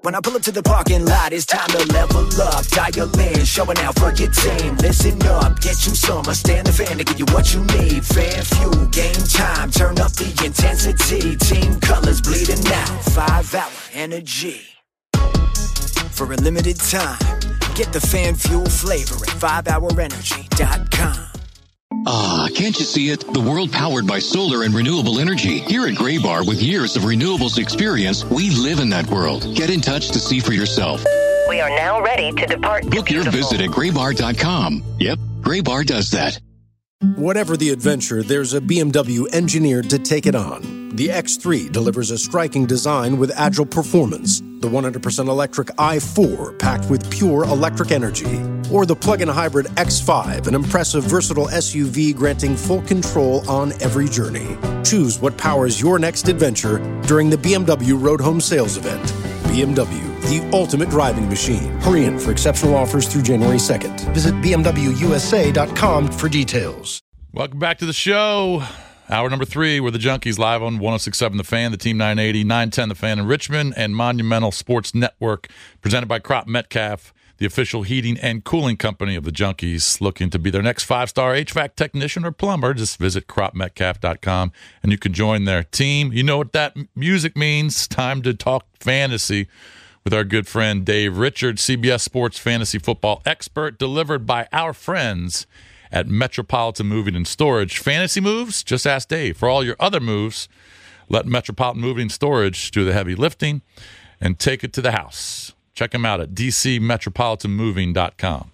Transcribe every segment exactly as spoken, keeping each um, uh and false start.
When I pull up to the parking lot, it's time to level up. Dial in, showing out for your team. Listen up, get you some. I stand the fan to give you what you need. Fan fuel, game time, turn up the intensity. Team colors bleeding out, five hour energy. For a limited time, get the fan fuel flavor at five hour energy dot com. Ah, can't you see it? The world powered by solar and renewable energy. Here at Graybar, with years of renewables experience, we live in that world. Get in touch to see for yourself. We are now ready to depart. Book your visit at graybar dot com. Yep, Graybar does that. Whatever the adventure, there's a B M W engineered to take it on. The X three delivers a striking design with agile performance. The one hundred percent electric i four packed with pure electric energy. Or the plug-in hybrid X five, an impressive, versatile S U V granting full control on every journey. Choose what powers your next adventure during the B M W Road Home Sales Event. B M W, the ultimate driving machine. Hurry in for exceptional offers through January second. Visit b m w u s a dot com for details. Welcome back to the show. Hour number three, we're the Junkies live on one oh six point seven The Fan, the Team nine eighty, nine ten The Fan in Richmond, and Monumental Sports Network, presented by Crop Metcalf, the official heating and cooling company of the Junkies. Looking to be their next five-star H V A C technician or plumber, just visit crop metcalf dot com, and you can join their team. You know what that music means. Time to talk fantasy with our good friend Dave Richards, C B S Sports fantasy football expert, delivered by our friends at Metropolitan Moving and Storage. Fantasy moves? Just ask Dave. For all your other moves, let Metropolitan Moving and Storage do the heavy lifting and take it to the house. Check them out at d c metropolitan moving dot com.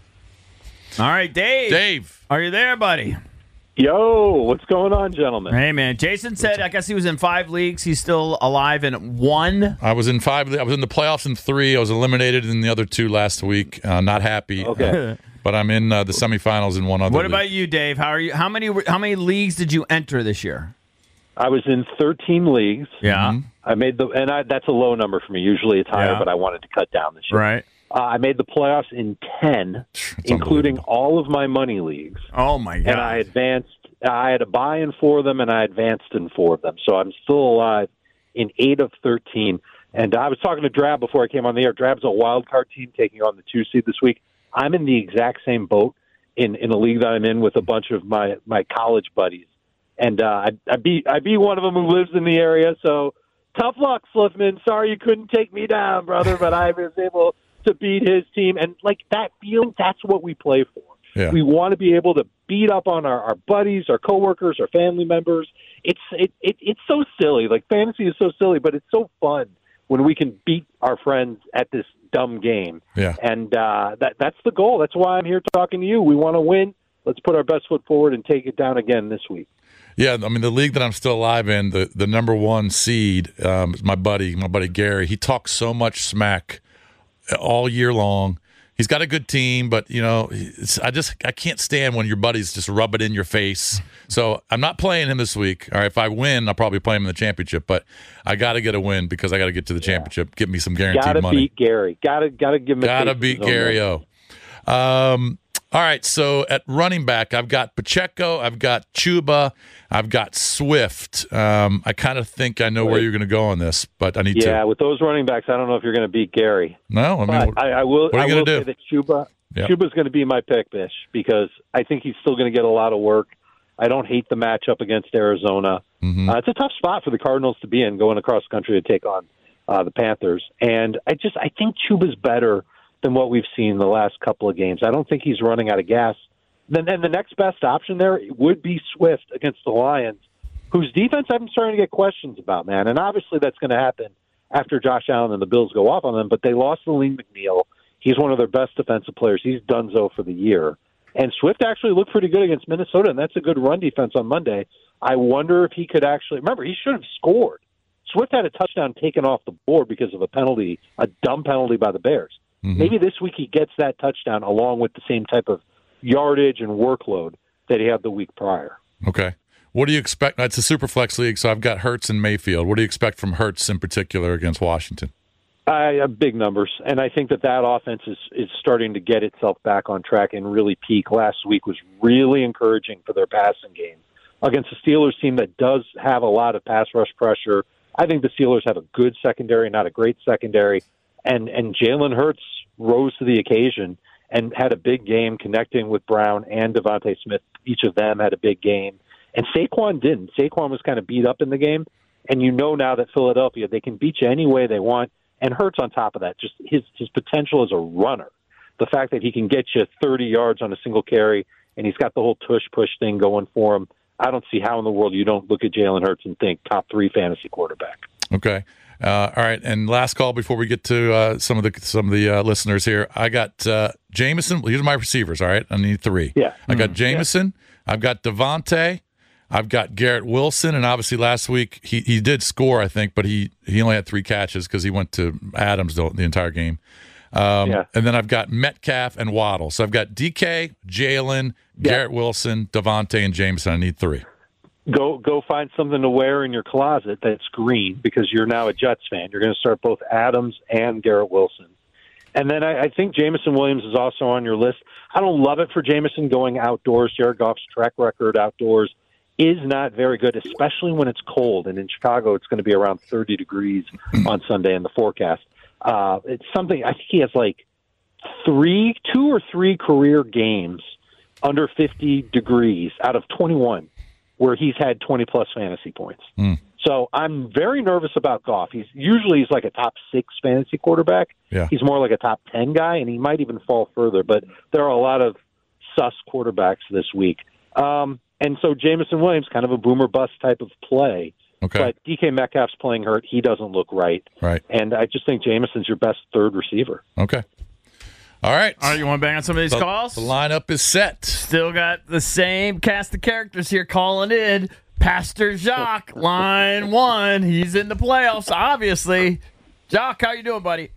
All right, Dave. Dave. Are you there, buddy? Yo, what's going on, gentlemen? Hey, man. Jason said, I guess he was in five leagues. He's still alive in one. I was in five. I was in the playoffs in three. I was eliminated in the other two last week. Uh, not happy. Okay. Uh, but I'm in uh, the semifinals in one other What league. about you, Dave? How are you? How many How many leagues did you enter this year? I was in thirteen leagues. Yeah. Mm-hmm. I made the, and I, that's a low number for me. Usually it's higher, Yeah. but I wanted to cut down this year. Right. Uh, I made the playoffs in ten, including all of my money leagues. Oh, my God. And I advanced. I had a buy in four of them, and I advanced in four of them. So I'm still alive in eight of thirteen. And I was talking to Drab before I came on the air. Drab's a wild card team taking on the two seed this week. I'm in the exact same boat in, in a league that I'm in with a bunch of my, my college buddies. And uh, I, I beat I beat one of them who lives in the area. So tough luck, Sliffman. Sorry you couldn't take me down, brother, but I was able to beat his team. And, like, that feeling, that's what we play for. Yeah. We want to be able to beat up on our, our buddies, our coworkers, our family members. It's it, it it's so silly. Like, fantasy is so silly, but it's so fun when we can beat our friends at this dumb game. Yeah. And uh, that that's the goal. That's why I'm here talking to you. We want to win. Let's put our best foot forward and take it down again this week. Yeah, I mean, the league that I'm still alive in, the, the number one seed um, is my buddy, my buddy Gary. He talks so much smack all year long. He's got a good team, but, you know, it's, I just I can't stand when your buddies just rub it in your face. So I'm not playing him this week. All right, if I win, I'll probably play him in the championship. But I got to get a win because I got to get to the championship, get me some guaranteed gotta money. Beat Gary. Gotta gotta give him. Gotta beat Gary O. Um, all right, so at running back, I've got Pacheco, I've got Chuba, I've got Swift. Um, I kind of think I know where you're going to go on this, but I need yeah, to. Yeah, with those running backs, I don't know if you're going to beat Gary. No, I mean, but what, I, I will. what are you I will gonna say do? that Chuba, Yep. Chuba's going to be my pick, Bish, because I think he's still going to get a lot of work. I don't hate the matchup against Arizona. Mm-hmm. Uh, it's a tough spot for the Cardinals to be in, going across country to take on uh, the Panthers. And I just I think Chuba's better than what we've seen the last couple of games. I don't think he's running out of gas. Then, then the next best option there would be Swift against the Lions, whose defense I'm starting to get questions about, man. And obviously that's going to happen after Josh Allen and the Bills go off on them. But they lost Aleem McNeil. He's one of their best defensive players. He's donezo for the year. And Swift actually looked pretty good against Minnesota, and that's a good run defense on Monday. I wonder if he could actually – remember, he should have scored. Swift had a touchdown taken off the board because of a penalty, a dumb penalty by the Bears. Mm-hmm. Maybe this week he gets that touchdown along with the same type of yardage and workload that he had the week prior. Okay. What do you expect? It's a super flex league, so I've got Hurts and Mayfield. What do you expect from Hurts in particular against Washington? I have big numbers, and I think that that offense is, is starting to get itself back on track and really peak. Last week was really encouraging for their passing game against a Steelers team that does have a lot of pass rush pressure. I think the Steelers have a good secondary, not a great secondary. And, and Jalen Hurts rose to the occasion and had a big game connecting with Brown and Devontae Smith. Each of them had a big game. And Saquon didn't. Saquon was kind of beat up in the game. And you know now that Philadelphia, they can beat you any way they want. And Hurts on top of that, just his, his potential as a runner. The fact that he can get you thirty yards on a single carry, and he's got the whole tush-push thing going for him. I don't see how in the world you don't look at Jalen Hurts and think top three fantasy quarterback. Okay. Uh, all right, and last call before we get to uh, some of the some of the uh, listeners here. I got uh, Jameson. These are my receivers. All right, I need three. Yeah, I got mm, Jameson. Yeah. I've got Devontae. I've got Garrett Wilson, and obviously last week he, he did score, I think, but he, he only had three catches because he went to Adams the, the entire game. Um, yeah. And then I've got Metcalf and Waddle. So I've got D K, Jalen, yeah. Garrett Wilson, Devontae, and Jameson. I need three. Go go find something to wear in your closet that's green because you're now a Jets fan. You're going to start both Adams and Garrett Wilson. And then I, I think Jameson Williams is also on your list. I don't love it for Jameson going outdoors. Jared Goff's track record outdoors is not very good, especially when it's cold. And in Chicago, it's going to be around thirty degrees on Sunday in the forecast. Uh, it's something, I think he has like three, two or three career games under fifty degrees out of twenty-one where he's had twenty plus fantasy points. Mm. So I'm very nervous about Goff. He's usually he's like a top six fantasy quarterback. Yeah. He's more like a top ten guy, and he might even fall further. But there are a lot of sus quarterbacks this week. Um, and so Jameson Williams, kind of a boomer bust type of play. Okay. But D K Metcalf's playing hurt. He doesn't look right. Right. And I just think Jameson's your best third receiver. Okay. All right. All right, you want to bang on some of these the, calls? The lineup is set. Still got the same cast of characters here calling in. Pastor Jacques, line one. He's in the playoffs, obviously. Jacques, how you doing, buddy?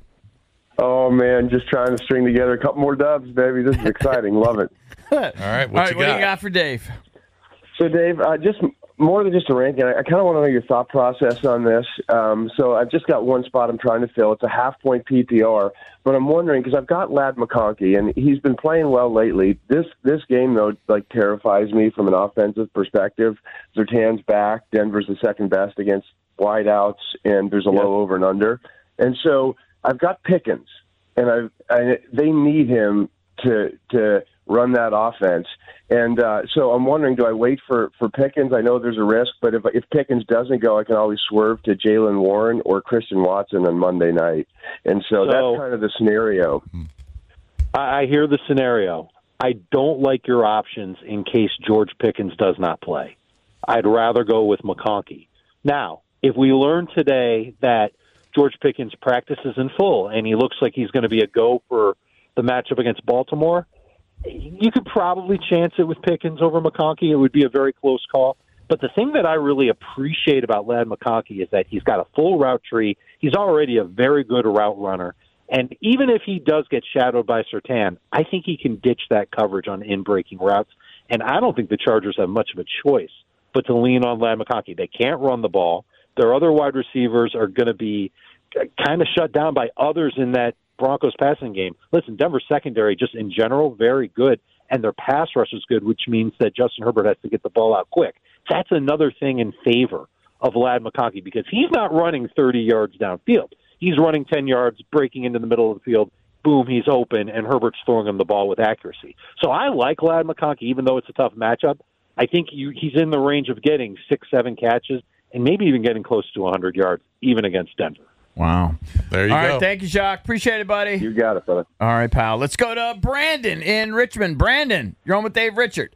Oh, man, just trying to string together a couple more dubs, baby. This is exciting. Love it. All right, what, All right, you, what got? do you got for Dave? So, Dave, uh, just more than just a ranking, I, I kind of want to know your thought process on this. Um, so I've just got one spot I'm trying to fill. It's a half-point P P R. But I'm wondering, because I've got Ladd McConkey, and he's been playing well lately. This this game, though, like terrifies me from an offensive perspective. Surtain's back. Denver's the second best against wideouts, and there's a yep. low over and under. And so I've got Pickens, and I've, I, they need him to to run that offense. And uh, so I'm wondering, do I wait for, for Pickens? I know there's a risk, but if if Pickens doesn't go, I can always swerve to Jaylen Warren or Christian Watson on Monday night. And so, so that's kind of the scenario. I hear the scenario. I don't like your options in case George Pickens does not play. I'd rather go with McConkey. Now, if we learn today that George Pickens practices in full and he looks like he's going to be a go for the matchup against Baltimore, you could probably chance it with Pickens over McConkey. It would be a very close call. But the thing that I really appreciate about Ladd McConkey is that he's got a full route tree. He's already a very good route runner. And even if he does get shadowed by Surtain, I think he can ditch that coverage on in-breaking routes. And I don't think the Chargers have much of a choice but to lean on Ladd McConkey. They can't run the ball. Their other wide receivers are going to be kind of shut down by others in that Broncos passing game. Listen, Denver's secondary just in general very good, and their pass rush is good, which means that Justin Herbert has to get the ball out quick. That's another thing in favor of Ladd McConkey because he's not running thirty yards downfield. He's running ten yards, breaking into the middle of the field. Boom, he's open, and Herbert's throwing him the ball with accuracy. So I like Ladd McConkey, even though it's a tough matchup. I think you, he's in the range of getting six, seven catches, and maybe even getting close to one hundred yards, even against Denver. Wow. There you All go. right, thank you, Jacques. Appreciate it, buddy. You got it, brother. All right, pal. Let's go to Brandon in Richmond. Brandon, you're on with Dave Richard.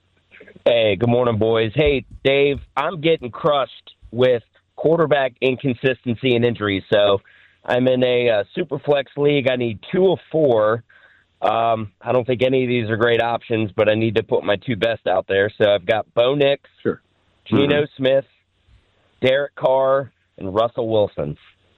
Hey, good morning, boys. Hey, Dave, I'm getting crushed with quarterback inconsistency and injuries. So I'm in a uh, super flex league. I need two of four. Um, I don't think any of these are great options, but I need to put my two best out there. So I've got Bo Nix, sure. Geno mm-hmm. Smith, Derek Carr, and Russell Wilson.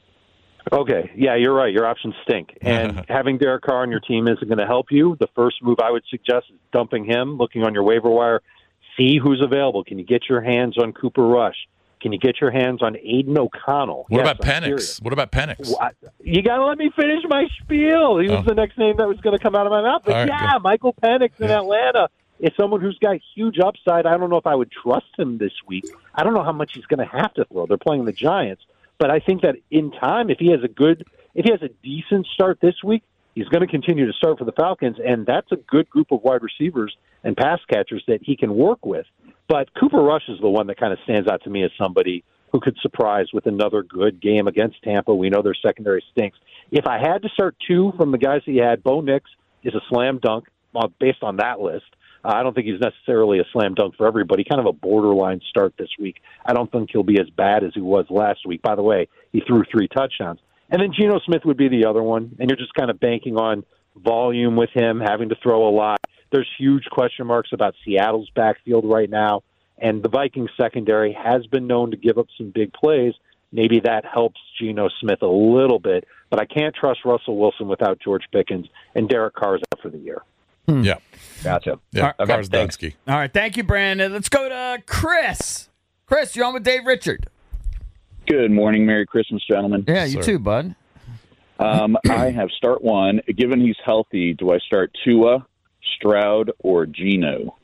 Okay, yeah, you're right. Your options stink. And having Derek Carr on your team isn't going to help you. The first move I would suggest is dumping him, looking on your waiver wire, see who's available. Can you get your hands on Cooper Rush? Can you get your hands on Aiden O'Connell? What yes, about Penix? What about Penix? What? You got to let me finish my spiel. He was oh. the next name that was going to come out of my mouth. But right, yeah, good. Michael Penix in yeah. Atlanta is someone who's got huge upside. I don't know if I would trust him this week. I don't know how much he's going to have to throw. They're playing the Giants. But I think that in time, if he has a good, if he has a decent start this week, he's going to continue to start for the Falcons, and that's a good group of wide receivers and pass catchers that he can work with. But Cooper Rush is the one that kind of stands out to me as somebody who could surprise with another good game against Tampa. We know their secondary stinks. If I had to start two from the guys that he had, Bo Nix is a slam dunk uh, based on that list. Uh, I don't think he's necessarily a slam dunk for everybody, kind of a borderline start this week. I don't think he'll be as bad as he was last week. By the way, he threw three touchdowns. And then Geno Smith would be the other one, and you're just kind of banking on volume with him, having to throw a lot. There's huge question marks about Seattle's backfield right now, and the Vikings secondary has been known to give up some big plays. Maybe that helps Geno Smith a little bit, but I can't trust Russell Wilson without George Pickens, and Derek Carr's out for the year. Hmm. Yeah. Gotcha. Yeah, okay, Carr's Dunsky. All right, thank you, Brandon. Let's go to Chris. Chris, you're on with Dave Richard. Good morning. Merry Christmas, gentlemen. Yeah, you Sir. too, bud. Um, I have start one. Given he's healthy, do I start Tua, Stroud, or Geno?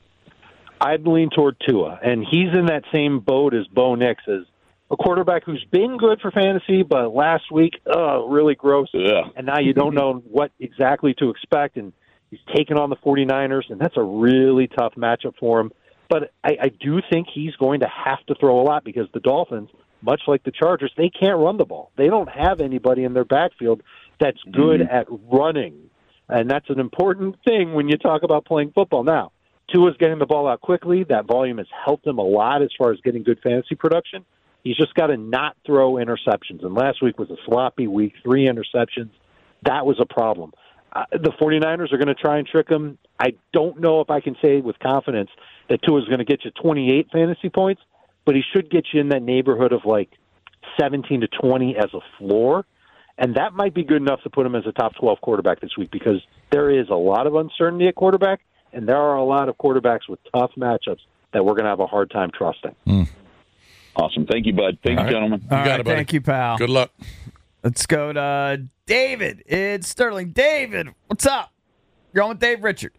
I'd lean toward Tua, and he's in that same boat as Bo Nix, as a quarterback who's been good for fantasy, but last week, uh, really gross. Ugh. And now you don't know what exactly to expect, and he's taken on the 49ers, and that's a really tough matchup for him. But I, I do think he's going to have to throw a lot because the Dolphins, much like the Chargers, they can't run the ball. They don't have anybody in their backfield that's good mm-hmm. at running, and that's an important thing when you talk about playing football. Now, Tua's getting the ball out quickly. That volume has helped him a lot as far as getting good fantasy production. He's just got to not throw interceptions, and last week was a sloppy week, three interceptions. That was a problem. Uh, the 49ers are going to try and trick him. I don't know if I can say with confidence that Tua's going to get you twenty-eight fantasy points, but he should get you in that neighborhood of like seventeen to twenty as a floor, and that might be good enough to put him as a top twelve quarterback this week because there is a lot of uncertainty at quarterback, and there are a lot of quarterbacks with tough matchups that we're going to have a hard time trusting. Mm. Awesome. Thank you, bud. Thank All you, right. gentlemen. You All got right, it, buddy. thank you, pal. Good luck. Let's go to David. It's Sterling. David, what's up? You're on with Dave Richard.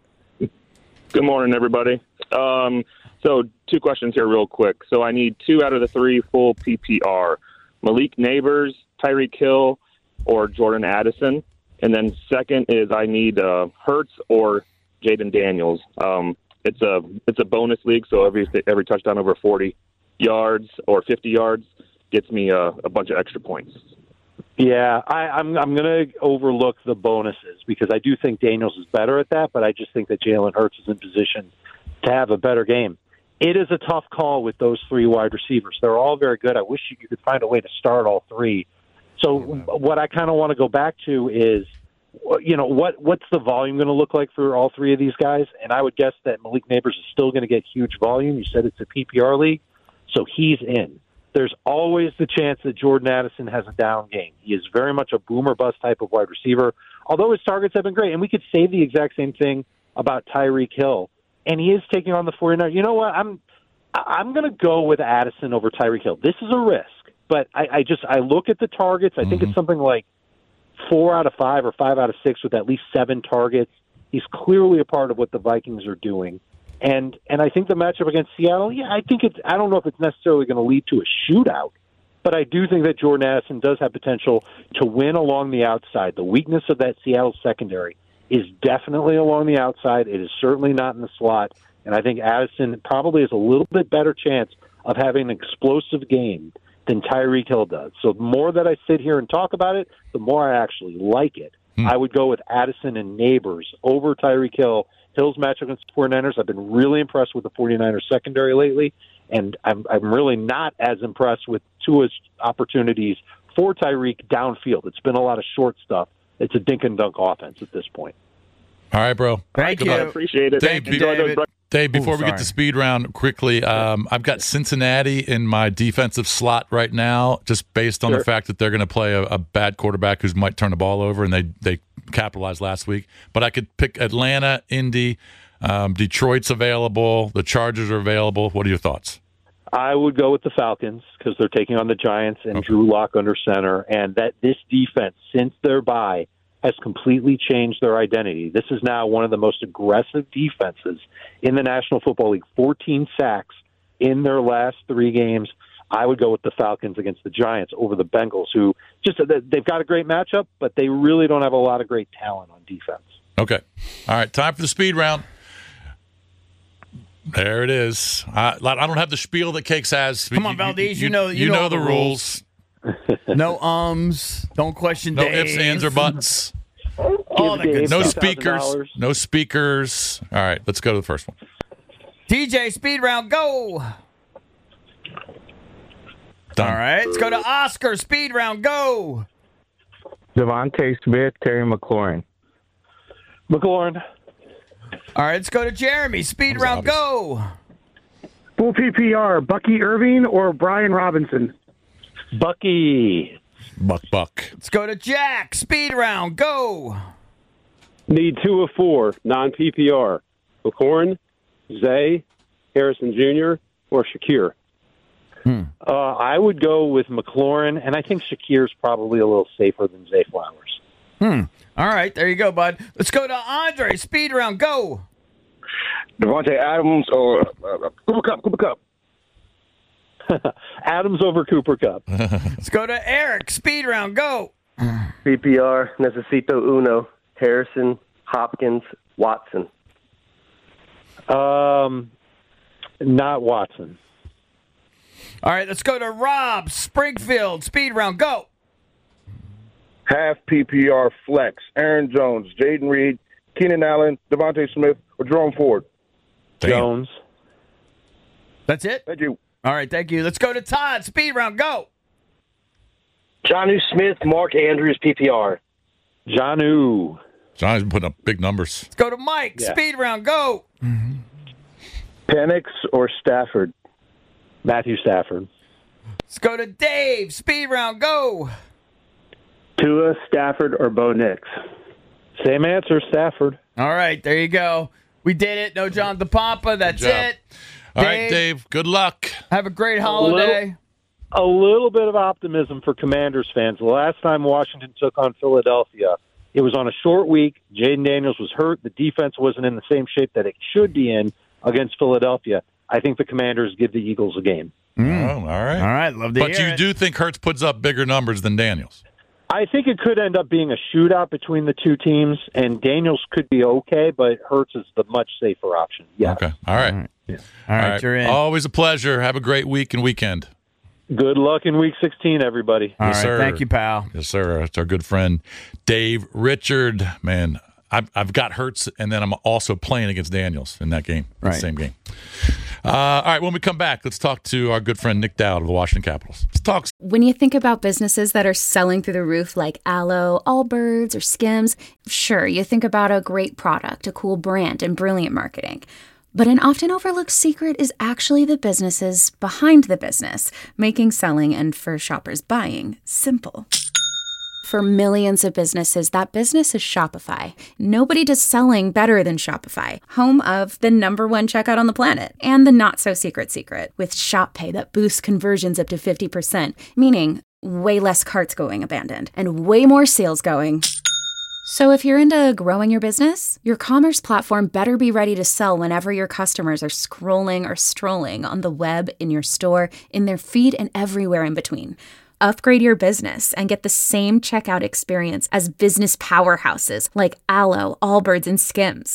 Good morning, everybody. Um, so two questions here real quick. So I need two out of the three full P P R. Malik Neighbors, Tyreek Hill, or Jordan Addison. And then second is I need uh, Hurts or Jaden Daniels. Um, it's a it's a bonus league, so every every touchdown over forty yards or fifty yards gets me a, a bunch of extra points. Yeah, I, I'm I'm going to overlook the bonuses because I do think Daniels is better at that, but I just think that Jalen Hurts is in position to have a better game. It is a tough call with those three wide receivers. They're all very good. I wish you could find a way to start all three. So what I kind of want to go back to is, you know, what what's the volume going to look like for all three of these guys? And I would guess that Malik Neighbors is still going to get huge volume. You said it's a P P R league, so he's in. There's always the chance that Jordan Addison has a down game. He is very much a boomer bust type of wide receiver, although his targets have been great. And we could say the exact same thing about Tyreek Hill. And he is taking on the 49ers. You know what? I'm I'm going to go with Addison over Tyreek Hill. This is a risk, but I, I just I look at the targets. I mm-hmm. think it's something like four out of five or five out of six with at least seven targets. He's clearly a part of what the Vikings are doing. And and I think the matchup against Seattle, yeah, I think it's I don't know if it's necessarily going to lead to a shootout, but I do think that Jordan Addison does have potential to win along the outside. The weakness of that Seattle secondary is definitely along the outside. It is certainly not in the slot. And I think Addison probably has a little bit better chance of having an explosive game than Tyreek Hill does. So the more that I sit here and talk about it, the more I actually like it. Hmm. I would go with Addison and Neighbors over Tyreek Hill. Hill's matchup against the 49ers, I've been really impressed with the 49ers secondary lately, and I'm, I'm really not as impressed with Tua's opportunities for Tyreek downfield. It's been a lot of short stuff. It's a dink and dunk offense at this point. All right, bro. Thank Good you. luck. Appreciate it. Dave, Thank you, David. Dave, before Ooh, we get to speed round quickly, um, I've got Cincinnati in my defensive slot right now, just based on Sure. the fact that they're going to play a, a bad quarterback who might turn the ball over, and they, they capitalized last week. But I could pick Atlanta, Indy, um, Detroit's available, the Chargers are available. What are your thoughts? I would go with the Falcons because they're taking on the Giants and Okay. Drew Lock under center, and that this defense, since their bye, has completely changed their identity. This is now one of the most aggressive defenses in the National Football League. fourteen sacks in their last three games. I would go with the Falcons against the Giants over the Bengals, who just they've got a great matchup, but they really don't have a lot of great talent on defense. Okay. All right, time for the speed round. There it is. I, I don't have the spiel that Cakes has. Come on, Valdez, you, you know you, you know, know the rules. rules. No ums. Don't question No Dave. ifs, ands, or buts. All that good No stuff. speakers. No speakers. All right, let's go to the first one. T J, speed round, go. Done. All right, let's go to Oscar, speed round, go. Devontae Smith, Terry McLaurin. McLaurin. All right, let's go to Jeremy, speed round, obvious. go. Full P P R, Bucky Irving or Brian Robinson? Bucky. Buck, buck. Let's go to Jack, speed round, go. Need two of four, non-P P R. McLaurin, Zay, Harrison Junior, or Shakir. Hmm. Uh, I would go with McLaurin, and I think Shakir's probably a little safer than Zay Flowers. Hmm. All right, there you go, bud. Let's go to Andre, speed round, go. Devontae Adams or uh, Cooper Kupp, Cooper Kupp. Adams over Cooper Kupp. Let's go to Eric, speed round, go. P P R, Necesito Uno, Harrison, Hopkins, Watson. Um, not Watson. All right, let's go to Rob, Springfield, speed round, go. Half P P R flex, Aaron Jones, Jaden Reed, Keenan Allen, Devontae Smith, or Jerome Ford. Damn. Jones. That's it? Thank you. All right, thank you. Let's go to Todd, speed round, go. Jonnu Smith, Mark Andrews, P P R. Jonnu. Johnny's been putting up big numbers. Let's go to Mike, Yeah. speed round, go. Penix or Stafford? Matthew Stafford. Let's go to Dave, speed round, go. Tua, Stafford, or Bo Nix? Same answer, Stafford. All right, there you go. We did it. No John DePompa. That's Good job. it. All right, Dave, good luck. Have a great holiday. A little, a little bit of optimism for Commanders fans. The last time Washington took on Philadelphia, it was on a short week. Jaden Daniels was hurt. The defense wasn't in the same shape that it should be in against Philadelphia. I think the Commanders give the Eagles a game. Mm. Oh, all right. All right, love to But hear you it. do think Hurts puts up bigger numbers than Daniels? I think it could end up being a shootout between the two teams, and Daniels could be okay, but Hurts is the much safer option. Yeah. Okay. All right. All right, yeah. All right, All right. You're in. Always a pleasure. Have a great week and weekend. Good luck in Week sixteen, everybody. All yes, right, sir. thank you, pal. Yes, sir. It's our good friend Dave Richard. Man, I've, I've got Hurts, and then I'm also playing against Daniels in that game, right. the same game. Uh, all right, when we come back, let's talk to our good friend Nick Dowd of the Washington Capitals. Let's talk. When you think about businesses that are selling through the roof like Aloe, Allbirds, or Skims, sure, you think about a great product, a cool brand, and brilliant marketing. But an often overlooked secret is actually the businesses behind the business, making selling and for shoppers buying simple. For millions of businesses, that business is Shopify. Nobody does selling better than Shopify, home of the number one checkout on the planet and the not-so-secret secret with Shop Pay that boosts conversions up to fifty percent, meaning way less carts going abandoned and way more sales going. So if you're into growing your business, your commerce platform better be ready to sell whenever your customers are scrolling or strolling on the web, in your store, in their feed, and everywhere in between. Upgrade your business and get the same checkout experience as business powerhouses like Aloe, Allbirds, and Skims.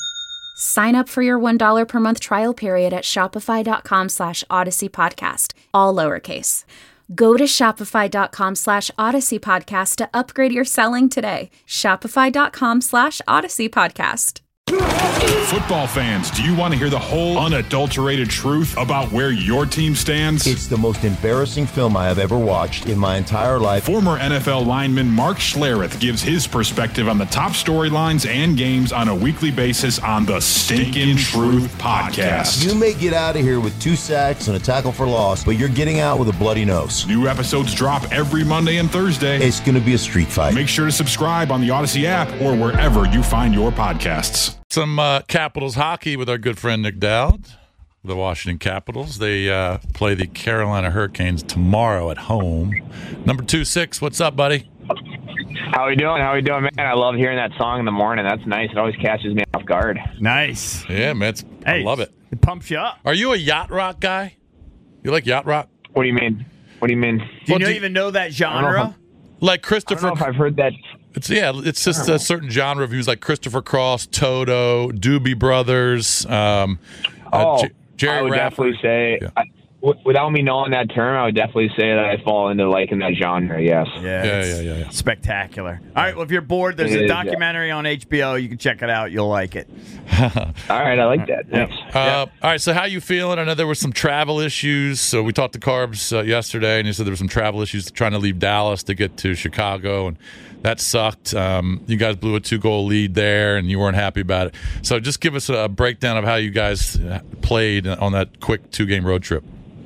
Sign up for your one dollar per month trial period at shopify.com slash Odyssey Podcast, all lowercase. Go to shopify.com slash Odyssey Podcast to upgrade your selling today. Shopify.com slash Odyssey Podcast. Football fans, do you want to hear the whole unadulterated truth about where your team stands? It's the most embarrassing film I have ever watched in my entire life. Former N F L lineman Mark Schlereth gives his perspective on the top storylines and games on a weekly basis on the Stinkin' Truth Podcast. You may get out of here with two sacks and a tackle for loss, but you're getting out with a bloody nose. New episodes drop every Monday and Thursday. It's going to be a street fight. Make sure to subscribe on the Odyssey app or wherever you find your podcasts. Some uh, Capitals hockey with our good friend Nick Dowd, the Washington Capitals. They uh, play the Carolina Hurricanes tomorrow at home. Number two six, what's up, buddy? How we doing? How we doing, man? I love hearing that song in the morning. That's nice. It always catches me off guard. Nice. Yeah, man. It's, Hey, I love it. It pumps you up. Are you a yacht rock guy? You like yacht rock? What do you mean? What do you mean? Do you well, do, even know that genre? Like Christopher. I don't know if I've heard that. It's yeah. It's just a certain genre of views, like Christopher Cross, Toto, Doobie Brothers. Um, oh, uh, J- Jerry I would Rafferty. definitely say. Yeah. I, Without me knowing that term, I would definitely say that I fall into liking that genre, yes. Yeah, yeah, yeah, yeah, yeah. Spectacular. All right, well, if you're bored, there's It a is, documentary yeah. on H B O. You can check it out. You'll like it. All right, I like that. Thanks. Uh, yeah. All right, so how you feeling? I know there were some travel issues. So we talked to Carbs uh, yesterday, and he said there were some travel issues trying to leave Dallas to get to Chicago, and that sucked. Um, you guys blew a two-goal lead there, and you weren't happy about it. So just give us a breakdown of how you guys played on that quick two-game road trip.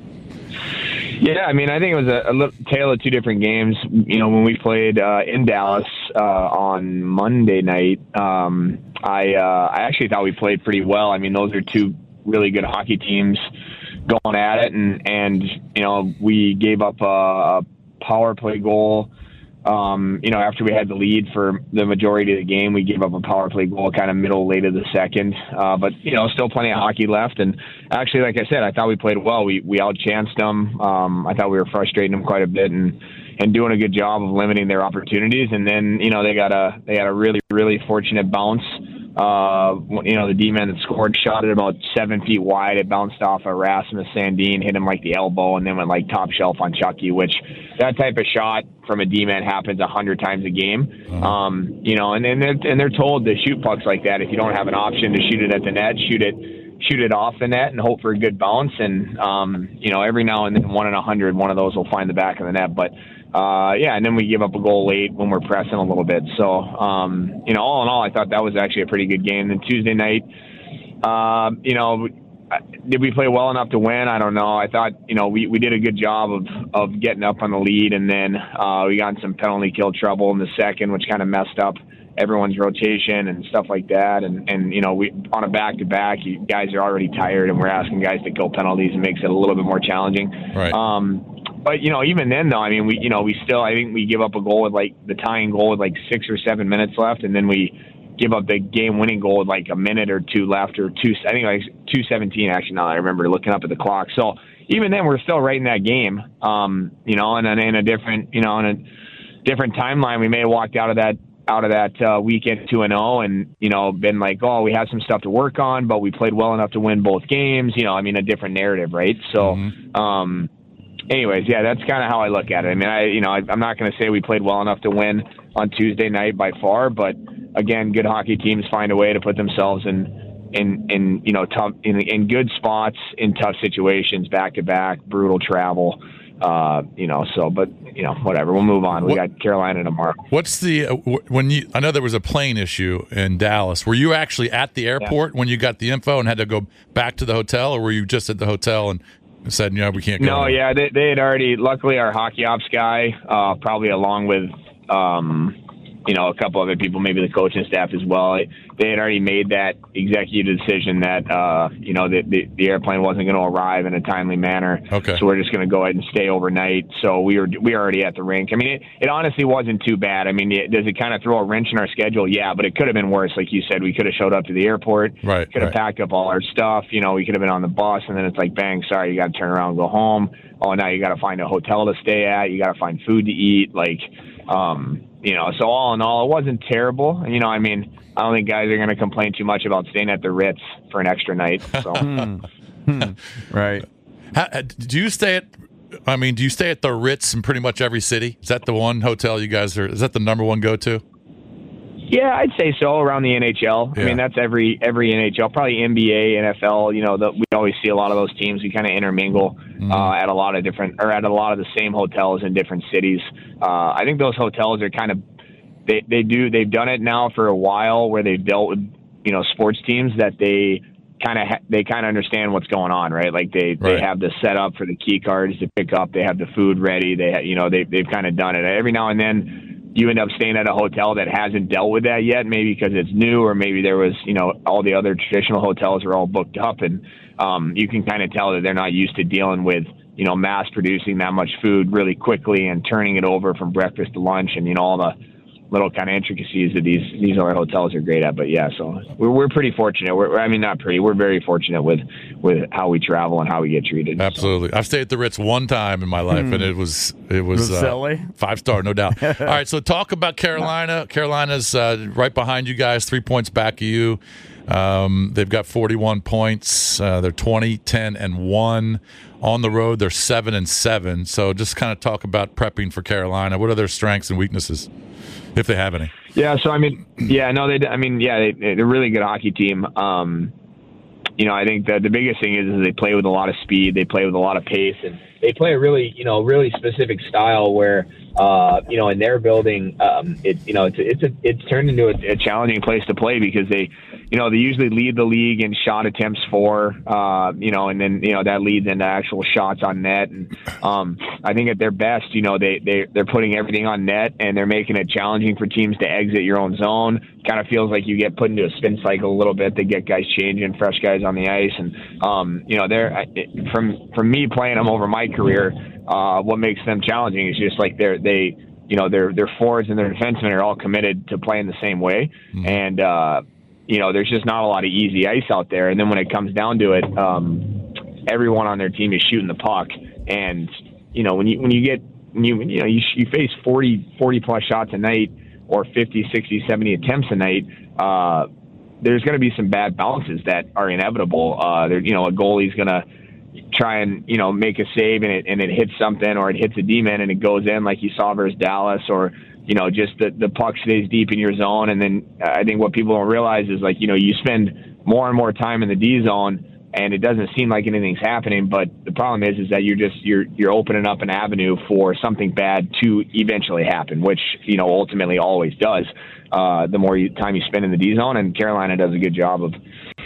Yeah, I mean, I think it was a, a little tale of two different games. You know, when we played uh, in Dallas uh, on Monday night, um, I uh, I actually thought we played pretty well. I mean, those are two really good hockey teams going at it, and and you know, we gave up a, a power play goal. Um, you know, after we had the lead for the majority of the game, we gave up a power play goal kind of middle, late of the second. Uh, but, you know, still plenty of hockey left. And actually, like I said, I thought we played well. We we outchanced them. Um, I thought we were frustrating them quite a bit and, and doing a good job of limiting their opportunities. And then, you know, they got a they got a really, really fortunate bounce. Uh, you know, the D-man that scored shot it about seven feet wide. It bounced off of Rasmus Sandin, hit him like the elbow, and then went like top shelf on Chucky, which that type of shot from a D-man happens a hundred times a game. Uh-huh. Um, you know, and, and, they're, and they're told to shoot pucks like that. If you don't have an option to shoot it at the net, shoot it shoot it off the net and hope for a good bounce. And, um, you know, every now and then, one in a hundred, one of those will find the back of the net. But, Uh, yeah, and then we give up a goal late when we're pressing a little bit. So, um, you know, all in all, I thought that was actually a pretty good game. Then Tuesday night, uh, you know, did we play well enough to win? I don't know. I thought, you know, we, we did a good job of, of getting up on the lead, and then uh, we got in some penalty kill trouble in the second, which kind of messed up everyone's rotation and stuff like that. And, and you know, we on a back-to-back, you guys are already tired, and we're asking guys to kill penalties. It makes it a little bit more challenging. Right. Um, But, you know, even then, though, I mean, we, you know, we still, I think we give up a goal with like the tying goal with like six or seven minutes left. And then we give up the game winning goal with like a minute or two left, or two, I think like two seventeen, actually, now I remember looking up at the clock. So even then we're still right in that game, um, you know, and then in a different, you know, in a different timeline, we may have walked out of that, out of that uh, weekend two and oh and, you know, been like, oh, we have some stuff to work on, but we played well enough to win both games. You know, I mean, a different narrative, right? So, mm-hmm. um, anyways, yeah, that's kind of how I look at it. I mean, I, you know, I, I'm not going to say we played well enough to win on Tuesday night by far, but again, good hockey teams find a way to put themselves in, in, in you know, tough, in, in good spots in tough situations, back to back, brutal travel, uh, you know. So, but you know, whatever. We'll move on. We what, got Carolina tomorrow. What's the uh, when you? I know there was a plane issue in Dallas. Were you actually at the airport yeah. when you got the info and had to go back to the hotel, or were you just at the hotel and said, no, we can't go? No, yeah, they, they had already, luckily our hockey ops guy, uh, probably along with, um, you know, a couple other people, maybe the coaching staff as well, they had already made that executive decision that, uh, you know, the, the, the airplane wasn't going to arrive in a timely manner. Okay. So we're just going to go ahead and stay overnight. So we were we were already at the rink. I mean, it, it honestly wasn't too bad. I mean, it, does it kind of throw a wrench in our schedule? Yeah, but it could have been worse. Like you said, we could have showed up to the airport. Right. Could have right. packed up all our stuff. You know, we could have been on the bus, and then it's like, bang, sorry, you got to turn around and go home. Oh, now you got to find a hotel to stay at. You got to find food to eat. Like, um, you know, so all in all, it wasn't terrible. You know, I mean, I don't think guys are going to complain too much about staying at the Ritz for an extra night. So, right. How, do you stay at? I mean, do you stay at the Ritz in pretty much every city? Is that the one hotel you guys are? Is that the number one go-to? Yeah, I'd say so around the N H L. Yeah. I mean, that's every every N H L, probably N B A, N F L. You know, the, we always see a lot of those teams. We kind of intermingle mm. uh, at a lot of different, or at a lot of the same hotels in different cities. Uh, I think those hotels are kind of they they do they've done it now for a while, where they've dealt with, you know, sports teams that they kind of ha- they kind of understand what's going on, right? Like they, right. they have the setup for the key cards to pick up. They have the food ready. They ha- you know they they've kind of done it. Every now and then you end up staying at a hotel that hasn't dealt with that yet, maybe because it's new, or maybe there was, you know, all the other traditional hotels are all booked up, and um, you can kind of tell that they're not used to dealing with, you know, mass producing that much food really quickly and turning it over from breakfast to lunch, and, you know, all the little kind of intricacies that these these other hotels are great at. But yeah, so we're we're pretty fortunate. We're I mean not pretty. We're very fortunate with with how we travel and how we get treated. Absolutely, so. I've stayed at the Ritz one time in my life, hmm. and it was it was, was uh, five star, no doubt. All right, so talk about Carolina. Carolina's uh, right behind you guys, three points back of you. Um, they've got forty-one points. Uh, they're twenty, ten, and one. On the road, they're seven and seven. So just kind of talk about prepping for Carolina. What are their strengths and weaknesses, if they have any? Yeah, so I mean, yeah, no, they. I mean, yeah, they, they're a really good hockey team. Um, you know, I think that the biggest thing is, is they play with a lot of speed. They play with a lot of pace, and they play a really, you know, really specific style where, uh, you know, in their building, um, it, you know, it's it's a, it's turned into a, a challenging place to play because they, you know, they usually lead the league in shot attempts for, uh, you know, and then, you know, that leads into actual shots on net. And um, I think at their best, you know, they, they, they're putting everything on net and they're making it challenging for teams to exit your own zone. Kind of feels like you get put into a spin cycle a little bit. They get guys changing, fresh guys on the ice. And, um, you know, they're from, from me playing them over my career, uh, what makes them challenging is just like they're, they, you know, their, their forwards and their defensemen are all committed to playing the same way. Mm-hmm. And, uh, you know, there's just not a lot of easy ice out there. And then when it comes down to it, um, everyone on their team is shooting the puck. And, you know, when you, when you get, when you, you know, you, you face forty, forty plus shots a night or fifty, sixty, seventy attempts a night, uh, there's going to be some bad bounces that are inevitable. Uh, there, you know, a goalie's going to try and, you know, make a save and it, and it hits something or it hits a D-man and it goes in like you saw versus Dallas, or, you know, just the, the puck stays deep in your zone. And then I think what people don't realize is, like, you know, you spend more and more time in the D zone and it doesn't seem like anything's happening. But the problem is, is that you're just, you're, you're opening up an avenue for something bad to eventually happen, which, you know, ultimately always does. Uh, the more you, time you spend in the D zone, and Carolina does a good job of,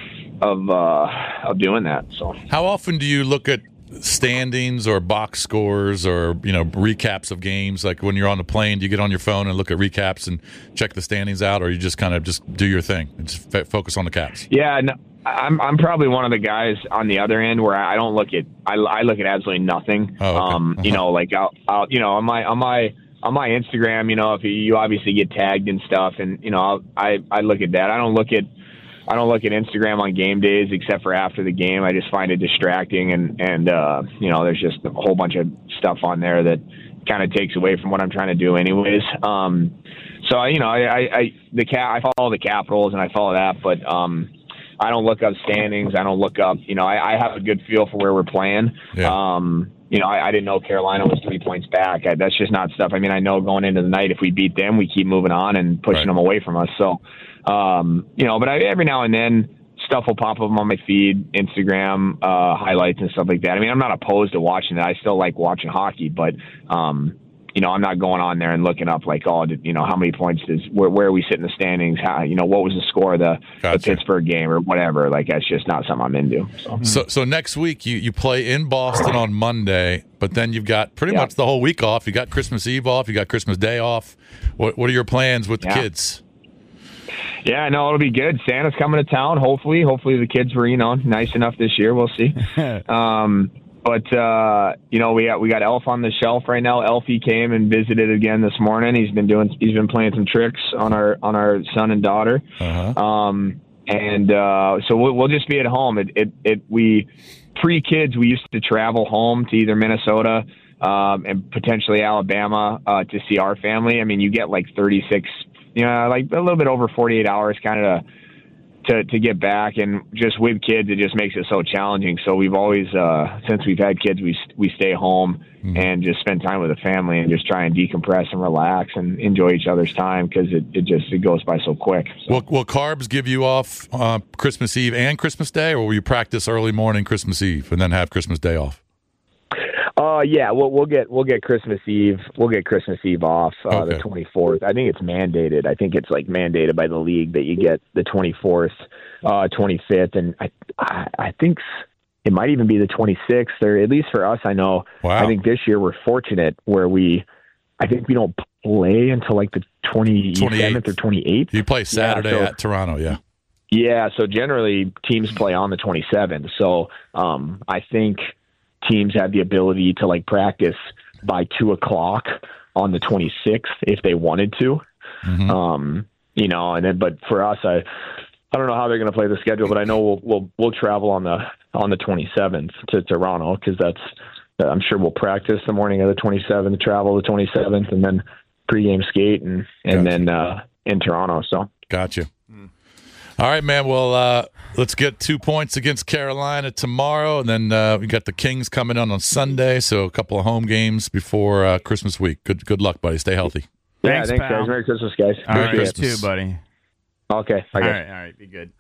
of, uh, of doing that. So how often do you look at standings or box scores or, you know, recaps of games? Like when you're on the plane, do you get on your phone and look at recaps and check the standings out, or you just kind of just do your thing and just f- focus on the Caps? Yeah, no, I'm I'm probably one of the guys on the other end where I don't look at I, I look at absolutely nothing. Oh, okay. Um, you know, like I'll, I'll you know on my on my on my Instagram, you know, if you, you obviously get tagged and stuff, and you know, I'll, I I look at that. I don't look at I don't look at Instagram on game days except for after the game. I just find it distracting, and, and uh, you know, there's just a whole bunch of stuff on there that kind of takes away from what I'm trying to do anyways. Um, so, you know, I, I, I, the Cap, I follow the Capitals and I follow that, but um, I don't look up standings. I don't look up, you know, I, I have a good feel for where we're playing. Yeah. Um, you know, I, I didn't know Carolina was three points back. I, that's just not stuff. I mean, I know going into the night, if we beat them, we keep moving on and pushing right. them away from us. So, Um, you know, but I, every now and then stuff will pop up on my feed, Instagram, uh, highlights and stuff like that. I mean, I'm not opposed to watching it. I still like watching hockey, but, um, you know, I'm not going on there and looking up like, oh, did, you know, how many points does, where, where are we sit in the standings? How, you know, what was the score of the, gotcha. the Pittsburgh game or whatever? Like, that's just not something I'm into. So, so, so next week you, you play in Boston on Monday, but then you've got pretty yeah. much the whole week off. You got Christmas Eve off. You got Christmas Day off. What, what are your plans with the yeah. kids? Yeah, no, it'll be good. Santa's coming to town, hopefully. Hopefully the kids were, you know, nice enough this year. We'll see. um, but, uh, you know, we got we got Elf on the shelf right now. Elfie came and visited again this morning. He's been doing he's been playing some tricks on our on our son and daughter. Uh-huh. Um, and uh, so we'll, we'll just be at home. It it, it we pre-kids we used to travel home to either Minnesota um, and potentially Alabama uh, to see our family. I mean, you get like thirty-six. You know, like a little bit over forty-eight hours kind of to, to get back. And just with kids, it just makes it so challenging. So we've always, uh, since we've had kids, we we stay home mm-hmm. and just spend time with the family and just try and decompress and relax and enjoy each other's time because it, it just it goes by so quick. So. Will, will Carbs give you off uh, Christmas Eve and Christmas Day, or will you practice early morning Christmas Eve and then have Christmas Day off? Uh, yeah, we'll we'll get we'll get Christmas Eve we'll get Christmas Eve off uh, okay. the twenty-fourth. I think it's mandated. I think it's like mandated by the league that you get the twenty-fourth, uh, twenty-fifth, and I, I I think it might even be the twenty-sixth. Or at least for us, I know. Wow. I think this year we're fortunate where we, I think we don't play until like the twenty-seventh or twenty-eighth. You play Saturday yeah, so, at Toronto, yeah. Yeah, so generally teams play on the twenty-seventh. So um, I think teams have the ability to like practice by two o'clock on the twenty-sixth if they wanted to. Mm-hmm. Um, you know, and then but for us, I I don't know how they're going to play the schedule, but I know we'll we'll we'll travel on the on the twenty-seventh to Toronto because that's I'm sure we'll practice the morning of the twenty-seventh, travel the twenty-seventh, and then pregame skate and and gotcha. then uh, in Toronto. So gotcha. All right, man. Well, uh, let's get two points against Carolina tomorrow, and then uh, we got the Kings coming on on Sunday. So a couple of home games before uh, Christmas week. Good, good luck, buddy. Stay healthy. Yeah, thanks, thanks, pal. guys. Merry Christmas, guys. All Merry right, Christmas. you too, buddy. Okay. All right, all right. Be good.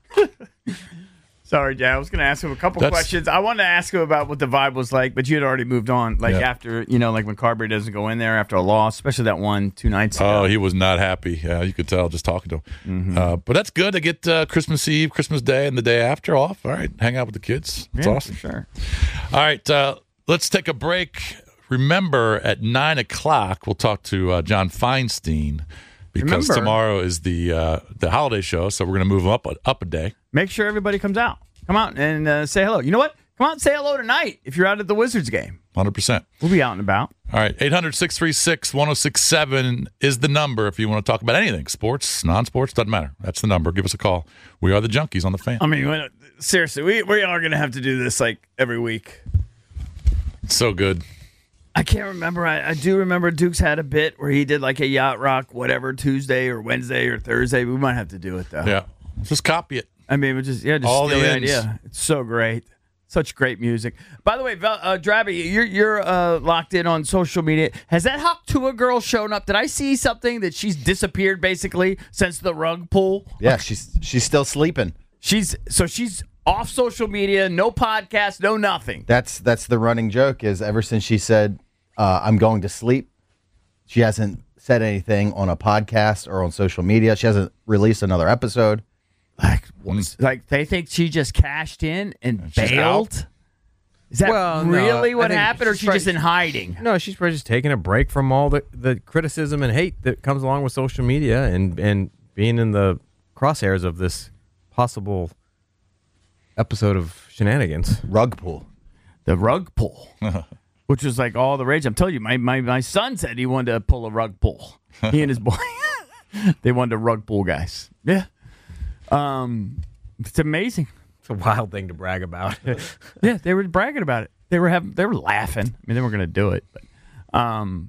Sorry, Jay. I was going to ask him a couple That's- questions. I wanted to ask him about what the vibe was like, but you had already moved on. Like Yeah. after, you know, like when Carberry doesn't go in there after a loss, especially that one two nights ago. Oh, he was not happy. Yeah, you could tell just talking to him. Mm-hmm. Uh, but that's good to get uh, Christmas Eve, Christmas Day, and the day after off. All right, hang out with the kids. It's Yeah, awesome. for sure. All right, uh, let's take a break. Remember, at nine o'clock, we'll talk to uh, John Feinstein because Remember. tomorrow is the uh, the holiday show, so we're going to move up a, up a day. Make sure everybody comes out. Come out and uh, say hello. You know what? Come out and say hello tonight if you're out at the Wizards game. one hundred percent. We'll be out and about. All right, eight hundred, six three six, one oh six seven is the number if you want to talk about anything. Sports, non-sports, doesn't matter. That's the number. Give us a call. We are the Junkies on the Fan. I mean, when- seriously, we, we are going to have to do this like every week. It's so good. I can't remember. I, I do remember Dukes had a bit where he did like a Yacht Rock, whatever, Tuesday or Wednesday or Thursday. We might have to do it, though. Yeah. Just copy it. I mean, we just, yeah, just All steal the the ends. idea. It's so great. Such great music. By the way, Val- uh, Drabby, you're you're uh, locked in on social media. Has that Hawk Tua girl shown up? Did I see something that she's disappeared basically since the rug pull? Yeah, she's she's still sleeping. She's so she's off social media, no podcast, no nothing. That's that's the running joke. Is ever since she said uh, I'm going to sleep, she hasn't said anything on a podcast or on social media. She hasn't released another episode. Like, like they think she just cashed in and she's bailed. out? Is that Well, no, really I what think happened, or she's she's probably- just in hiding? No, she's probably just taking a break from all the, the criticism and hate that comes along with social media and, and being in the crosshairs of this possible episode of shenanigans. Rug pull. The rug pull, which was like all the rage. I'm telling you, my, my, my son said he wanted to pull a rug pull. He and his boy, they wanted to rug pull guys. Yeah. Um, it's amazing. It's a wild thing to brag about. Yeah, they were bragging about it. They were having, they were laughing. I mean, they were going to do it, but um,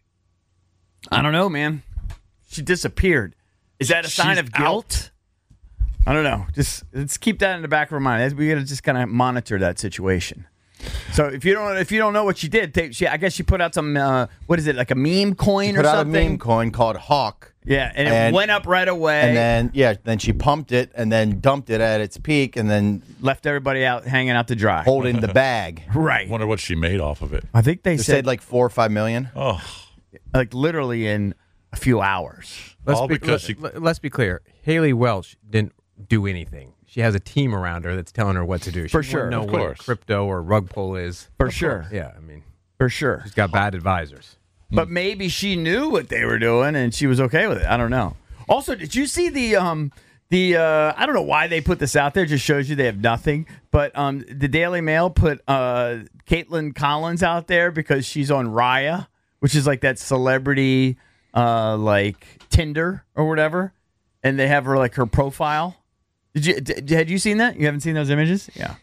I don't know, man. She disappeared. Is that a sign She's of guilt? I don't know. Just let's keep that in the back of our mind. We got to just kind of monitor that situation. So if you don't, if you don't know what she did, they, she, I guess she put out some. Uh, what is it, like a meme coin She or put out something? a meme coin called Hawk. Yeah, and it went up right away. And then yeah, then she pumped it and then dumped it at its peak and then left everybody out hanging out to dry, holding the bag. Right. Wonder what she made off of it. I think they They said said like four or five million. Oh, like literally in a few hours. Let's All be, because let, she- let's be clear. Haley Welch didn't do anything. She has a team around her that's telling her what to do. She For wouldn't sure. know Of what course. crypto or rug pull is. For sure. Yeah, I mean, For sure. she's got bad advisors. But maybe she knew what they were doing and she was okay with it. I don't know. Also, did you see the um the uh I don't know why they put this out there, it just shows you they have nothing. But um the Daily Mail put uh Caitlin Collins out there because she's on Raya, which is like that celebrity uh like Tinder or whatever. And they have her like her profile. Did you did, had you seen that? You haven't seen those images? Yeah.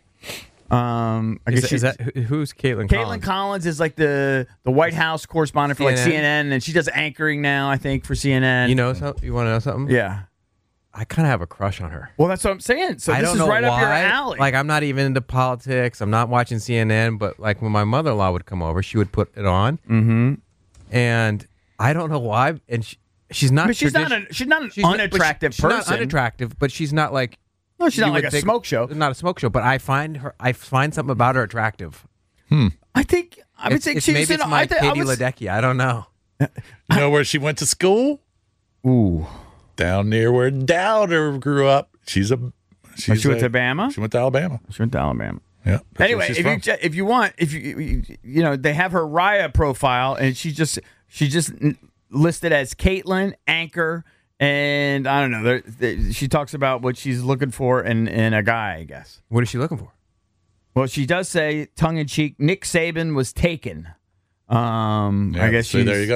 Um, I Is, guess that, is she's- that who- who's Caitlin? Caitlin Collins? Collins is like the, the White House correspondent for like C N N? C N N, and she does anchoring now, I think, for C N N. You know something? You want to know something? Yeah. I kind of have a crush on her. Well, that's what I'm saying. So I this don't is know right why. up your alley. Like, I'm not even into politics. I'm not watching C N N, but like when my mother-in-law would come over, she would put it on, mm-hmm. and I don't know why. And she, she's not. But she's not tradi- a- she's not an she's but she- unattractive she's not person. unattractive, but she's not like. No, she's not you like would a think- smoke show. Not a smoke show, but I find her. I find something about her attractive. Hmm. I think. I would It's- think it's, she's maybe in- it's my I think- I Katie was- Ledecky. I don't know. You know where she went to school? Ooh. Down near where Dowder grew up. She's a. She's she went a- to Bama? She went to Alabama. She went to Alabama. Yeah. that's where Anyway, she's if from. you ch- if you want, if you you- you know, they have her Raya profile, and she just she just n- listed as Caitlin Anchor, and I don't know. There, there- she talks about what she's looking for in in a guy, I guess. What is she looking for? Well, she does say tongue in cheek. Nick Saban was taken. Um, Yeah, I guess see, she's, there you go.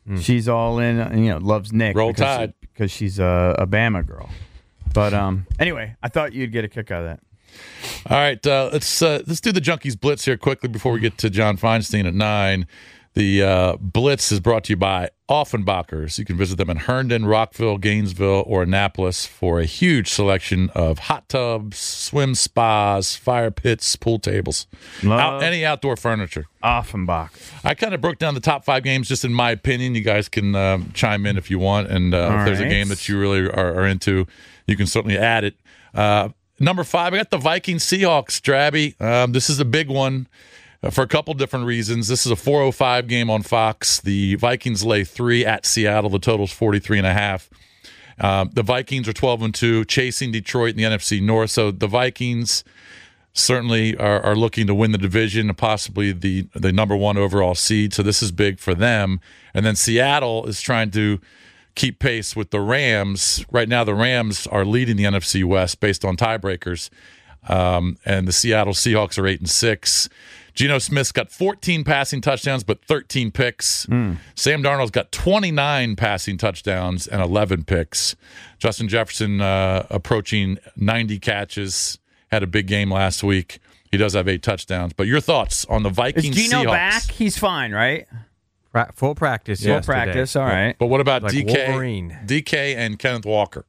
She's all in, you know, loves Nick. Roll because Tide. She, because she's a, a Bama girl. But um, anyway, I thought you'd get a kick out of that. All right, uh, let's uh, let's do the Junkies Blitz here quickly before we get to John Feinstein at nine. The uh, Blitz is brought to you by Offenbachers. You can visit them in Herndon, Rockville, Gainesville, or Annapolis for a huge selection of hot tubs, swim spas, fire pits, pool tables, out, any outdoor furniture. Offenbach. I kind of broke down the top five games just in my opinion. You guys can um, chime in if you want, and uh, if there's right. a game that you really are, are into, you can certainly add it. Uh, number five, I got the Vikings Seahawks, Drabby. Um, this is a big one. Uh, for a couple different reasons. This is a four oh five game on Fox. The Vikings lay three at Seattle. The total's forty-three and a half. Uh, the Vikings are twelve and two, chasing Detroit in the N F C North. So the Vikings certainly are, are looking to win the division and possibly the, the number one overall seed. So this is big for them. And then Seattle is trying to keep pace with the Rams. Right now, the Rams are leading the N F C West based on tiebreakers. Um, and the Seattle Seahawks are eight and six. Geno Smith's got fourteen passing touchdowns, but thirteen picks. Mm. Sam Darnold's got twenty-nine passing touchdowns and eleven picks. Justin Jefferson uh, approaching ninety catches. Had a big game last week. He does have eight touchdowns. But your thoughts on the Vikings Is Geno Seahawks? back? He's fine, right? Pra- full practice. Full yesterday. practice. All right. But what about Like D K, Wolverine. D K and Kenneth Walker?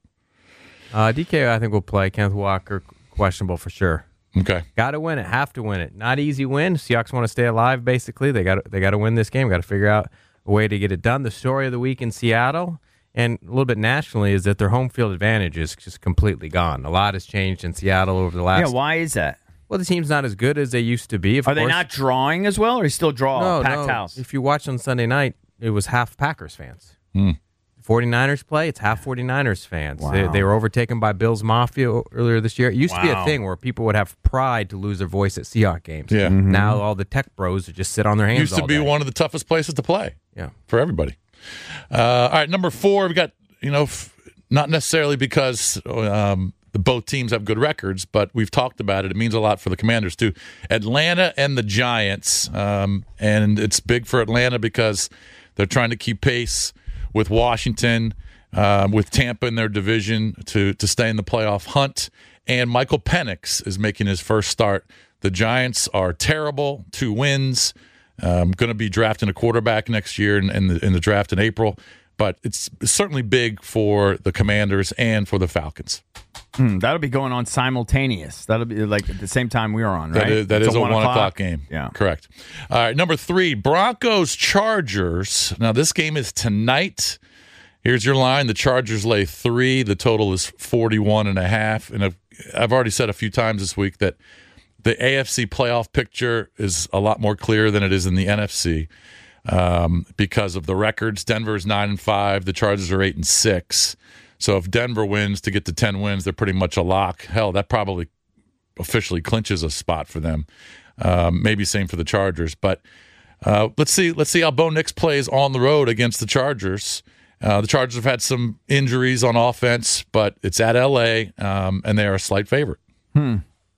Uh, D K, I think will play. Kenneth Walker, questionable for sure. Okay. Got to win it. Have to win it. Not easy win. Seahawks want to stay alive, basically. They got they got to win this game. Got to figure out a way to get it done. The story of the week in Seattle and a little bit nationally is that their home field advantage is just completely gone. A lot has changed in Seattle over the last... Yeah, why is that? Well, the team's not as good as they used to be. Of Are they course. not drawing as well, or still draw No, a packed no. house? If you watch on Sunday night, it was half Packers fans. Hmm. forty-niners play, it's half forty-niners fans. Wow. They, they were overtaken by Bills Mafia earlier this year. It used to be a Wow. thing where people would have pride to lose their voice at Seahawks games. Yeah. Mm-hmm. Now all the tech bros just sit on their hands Used to all be day. one of the toughest places to play. Yeah. For everybody. Uh, all right, number four, we got, you know, f- not necessarily because um, the both teams have good records, but we've talked about it. It means a lot for the Commanders, too. Atlanta and the Giants. Um, and it's big for Atlanta because they're trying to keep pace with Washington, uh, with Tampa in their division to, to stay in the playoff hunt. And Michael Penix is making his first start. The Giants are terrible, two wins. Um, going to be drafting a quarterback next year in, in, the, in the draft in April. But it's certainly big for the Commanders and for the Falcons. Hmm, that'll be going on simultaneous. That'll be like at the same time we are on, right? That is, that It's is a one o'clock game. Yeah. Correct. All right, number three, Broncos Chargers. Now, this game is tonight. Here's your line. The Chargers lay three. The total is forty-one and a half. And I've, I've already said a few times this week that the A F C playoff picture is a lot more clear than it is in the N F C um, because of the records. Denver's nine and five. The Chargers are eight and six. So if Denver wins to get to ten wins, they're pretty much a lock. Hell, that probably officially clinches a spot for them. Um, maybe same for the Chargers. But uh, let's see. Let's see how Bo Nix plays on the road against the Chargers. Uh, the Chargers have had some injuries on offense, but it's at L A, um, and they are a slight favorite. Hmm.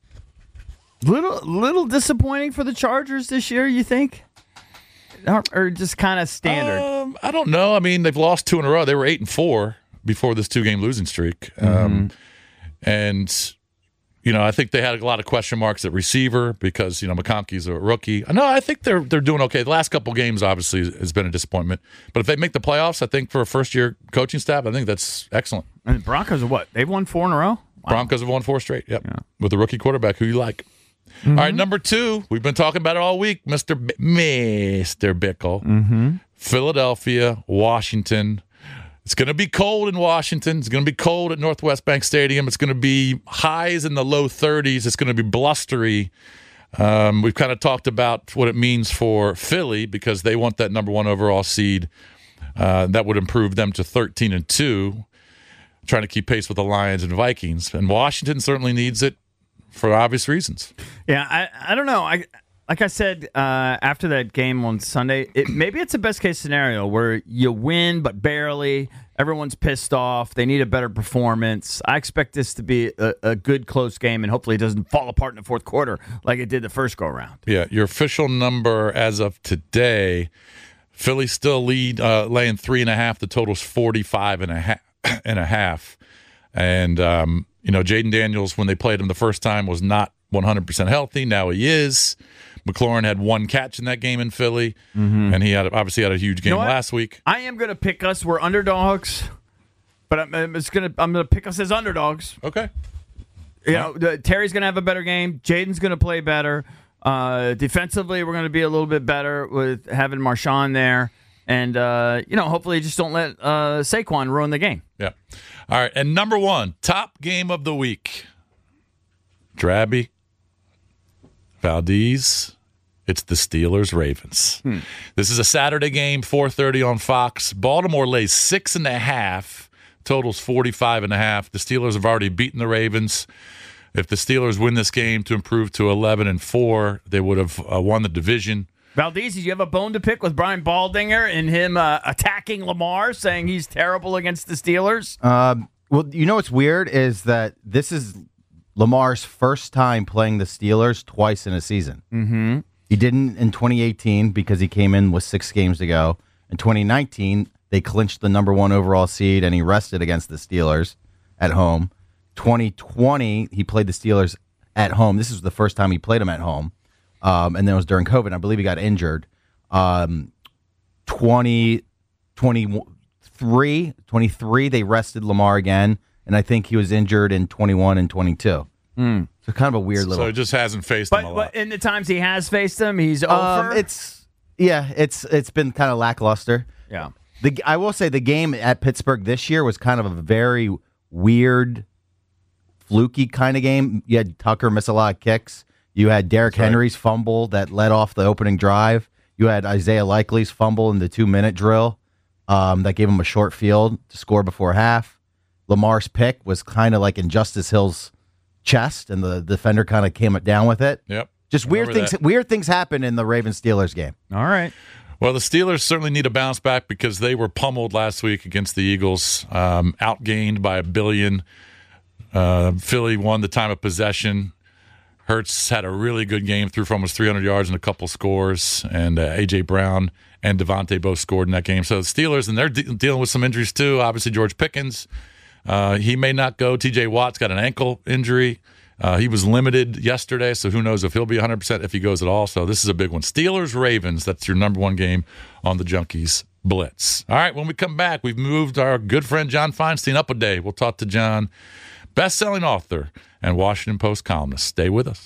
Little little disappointing for the Chargers this year, you think? Or, or just kind of standard? Um, I don't know. I mean, they've lost two in a row. They were eight and four before this two-game losing streak. Um, Mm-hmm. and, you know, I think they had a lot of question marks at receiver because, you know, McConkey's a rookie. No, I think they're they're doing okay. The last couple games, obviously, has been a disappointment. But if they make the playoffs, I think for a first-year coaching staff, I think that's excellent. And the Broncos are what? They've won four in a row? Wow. Broncos have won four straight, yep, yeah. With a rookie quarterback who you like. Mm-hmm. All right, number two, we've been talking about it all week, Mister B- Mister Bickle. Mm-hmm. Philadelphia, Washington. It's going to be cold in Washington. It's going to be cold at Northwest Bank Stadium. It's going to be highs in the low thirties. It's going to be blustery. Um, we've kind of talked about what it means for Philly because they want that number one overall seed. Uh, that would improve them to thirteen and two, trying to keep pace with the Lions and Vikings. And Washington certainly needs it for obvious reasons. Yeah, I, I don't know. I like I said uh, after that game on Sunday, it, maybe it's a best case scenario where you win but barely. Everyone's pissed off. They need a better performance. I expect this to be a, a good close game, and hopefully it doesn't fall apart in the fourth quarter like it did the first go around. Yeah, your official number as of today Philly still lead, uh, laying three and a half. The total's forty-five and a half. And a half. And, um, you know, Jaden Daniels, when they played him the first time, was not one hundred percent healthy. Now he is. McLaurin had one catch in that game in Philly, Mhm. and he had obviously had a huge game You know what? last week. I am going to pick us. We're underdogs, but I'm, I'm just going to I'm going to pick us as underdogs. Okay. You know, the, Terry's going to have a better game. Jaden's going to play better. Uh, defensively, we're going to be a little bit better with having Marshawn there. And, uh, you know, hopefully just don't let uh, Saquon ruin the game. Yeah. All right. And number one, top game of the week. Drabby, Valdez, it's the Steelers-Ravens. Hmm. This is a Saturday game, four thirty on Fox. Baltimore lays six and a half. Totals forty-five and a half. The Steelers have already beaten the Ravens. If the Steelers win this game to improve to eleven and four, they would have uh, won the division. Valdez, do you have a bone to pick with Brian Baldinger and him uh, attacking Lamar, saying he's terrible against the Steelers? Um, well, you know what's weird is that this is Lamar's first time playing the Steelers twice in a season. Mm-hmm. He didn't in twenty eighteen because he came in with six games to go. In twenty nineteen, they clinched the number one overall seed, and he rested against the Steelers at home. twenty twenty, he played the Steelers at home. This is the first time he played them at home. Um, and then it was during COVID. I believe he got injured. Um, twenty twenty-three, twenty-three, they rested Lamar again, and I think he was injured in twenty-one and twenty-two. Mm. So kind of a weird little. So he just hasn't faced But, them a lot. but in the times he has faced them, he's Um, over. it's yeah, it's it's been kind of lackluster. Yeah. The I will say the game at Pittsburgh this year was kind of a very weird, fluky kind of game. You had Tucker miss a lot of kicks. You had Derrick Henry's fumble that led off the opening drive. You had Isaiah Likely's fumble in the two-minute drill um, that gave him a short field to score before half. Lamar's pick was kind of like in Justice Hill's chest, and the defender kind of came down with it. Yep. Just weird Remember things. that. Weird things happen in the Ravens-Steelers game. All right. Well, the Steelers certainly need a bounce back because they were pummeled last week against the Eagles, um, outgained by a billion. Uh, Philly won the time of possession. Hurts had a really good game, threw for almost three hundred yards and a couple scores, and uh, A J. Brown and Devontae both scored in that game. So the Steelers, and they're de- dealing with some injuries too. Obviously, George Pickens, uh, he may not go. T J. Watt's got an ankle injury. Uh, he was limited yesterday, so who knows if he'll be one hundred percent if he goes at all. So this is a big one. Steelers-Ravens, that's your number one game on the Junkies Blitz. All right, when we come back, we've moved our good friend John Feinstein up a day. We'll talk to John, best-selling author and Washington Post columnist. Stay with us.